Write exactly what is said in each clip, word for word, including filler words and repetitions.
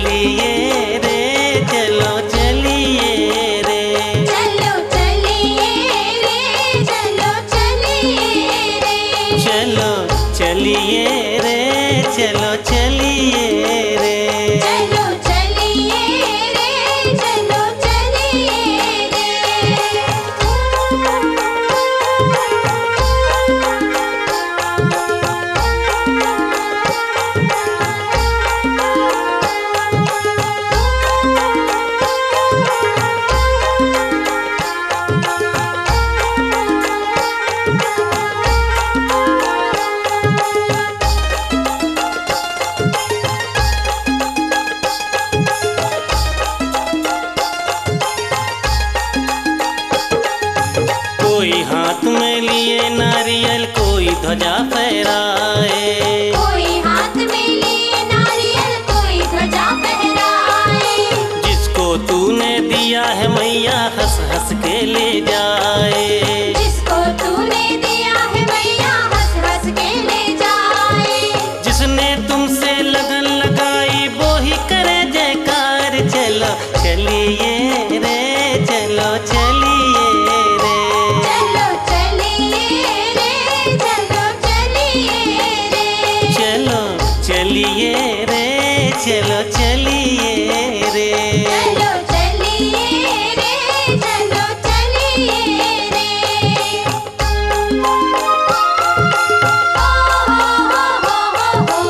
चलिए रे, चलो चलिए रे, चलो चलिए रे, चलो चलिए रे, चलो चलिए रे, चलो चलिए रे। चलो चलिए रे, चलो चलिए रे। कोई हाथ में लिए नारियल, कोई ध्वजा फहराए, कोई हाथ में लिए नारियल, कोई ध्वजा फहराए। जिसको तूने दिया है मैया हंस हंस के ले जाए, जिसको तूने दिया है मैया हंस हंस के ले जाए। जिसने तुमसे लगन लगाई वो ही करे जयकार। चलो चलिए रे, चलो चलिए रे, चलो चलिए रे, चलो चलिए रे, चलो चलिए रे, चलो चलिए रे। चलो चलिए रे, चलो चलिए रे। ओ हो हो हो हो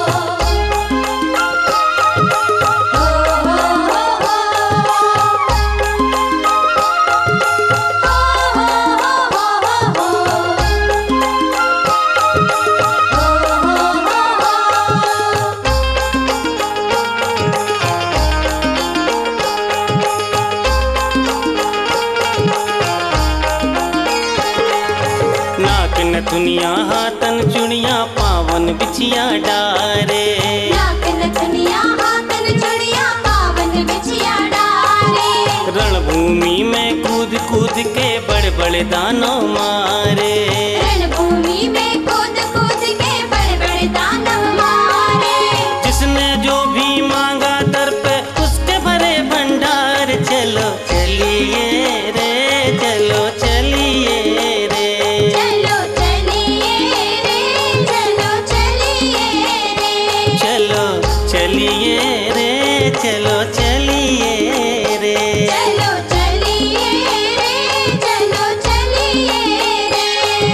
नाक नथुनिया हाथन चुड़िया पावन बिछिया डारे, नाक नथुनिया हाथन चूड़ियां पावन बिछिया डारे। रणभूमि में कूद कूद के बड़े बड़े दानों मारे, रणभूमि में कूद कूद के बड़े बड़े दानव मारे। जिसने जो भी मांगा दर पे उसके भरे भंडार। चलो चलिए रे, चलो चलिए रे, चलो चलिए रे, चलो चलिए रे, चलो चलिए रे, चलो चलिए रे। चलो चलिए रे, चलो चलिए रे।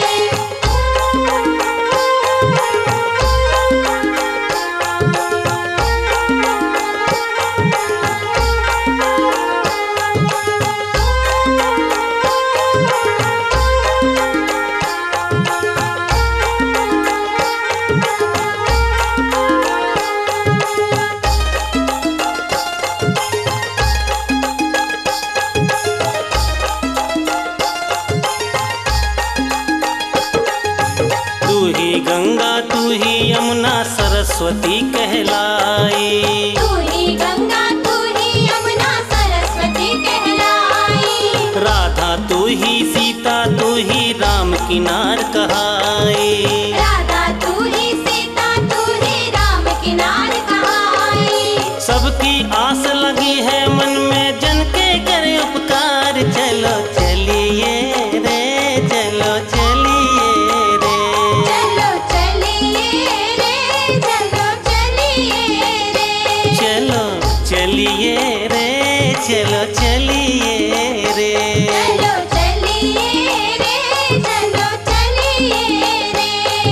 तू ही गंगा तू ही यमुना सरस्वती कहलाई, तू ही गंगा, तू ही यमुना, सरस्वती कहलाई। राधा तू ही सीता तू ही राम किनार कहाई। राधा तू ही सीता, तू ही राम किनार कहाई। सबकी आस लगी है मन में जन के करे उपकार। चलो चलिए रे, चलो चलिए रे, चलो चलिए रे, चलो चलिए रे, चलो चलिए रे, चलो चलिए रे। चलो चलिए रे, चलो चलिए रे।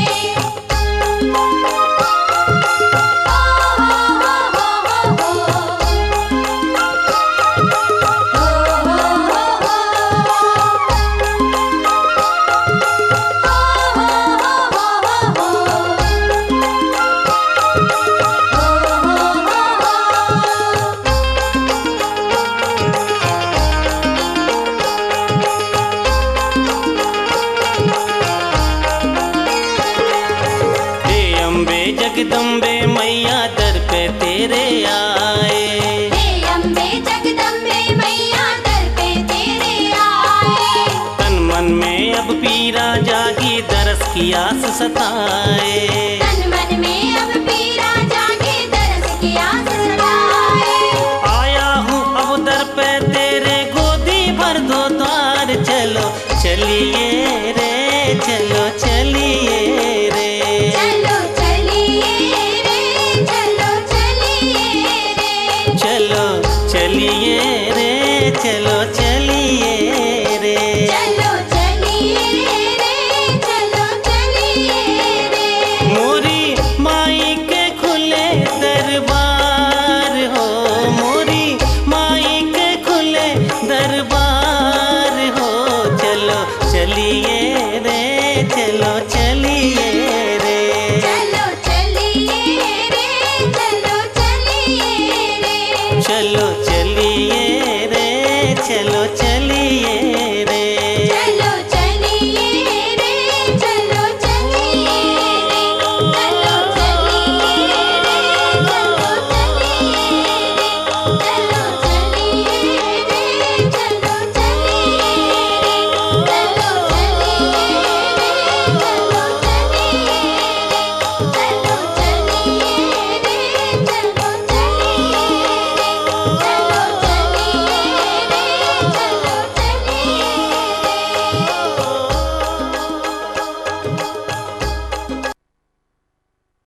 ओ हो हो हो जगदम्बे मैया दर पे तेरे आए, हे अम्बे जगदम्बे मैया दर पे तेरे आए। तन मन में अब पीरा जागी दरस की आस सताए। तन मन में अब पीरा जागे दरस की आस सताए। चलिए रे चलो चलिए रे। चलो चलिए रे चलो चलिए रे। मोरी माई के खुले दरबार हो, मोरी माई के खुले दरबार हो। चलो चलिए रे चलो चलिए रे। चलो चलिए रे चलो चलिए रे। चलो